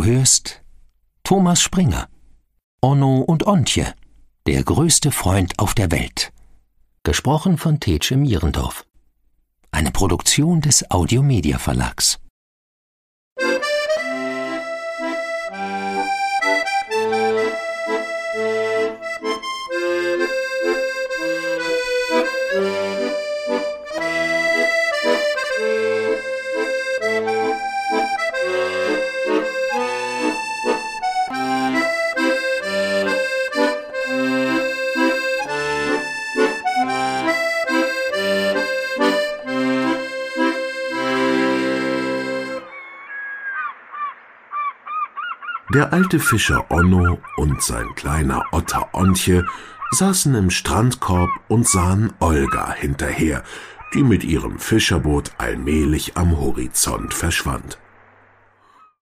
Du hörst Thomas Springer, Onno und Ontje, der größte Freund auf der Welt. Gesprochen von Tetsche Mierendorf. Eine Produktion des Audiomedia Verlags. Der alte Fischer Onno und sein kleiner Otter Ontje saßen im Strandkorb und sahen Olga hinterher, die mit ihrem Fischerboot allmählich am Horizont verschwand.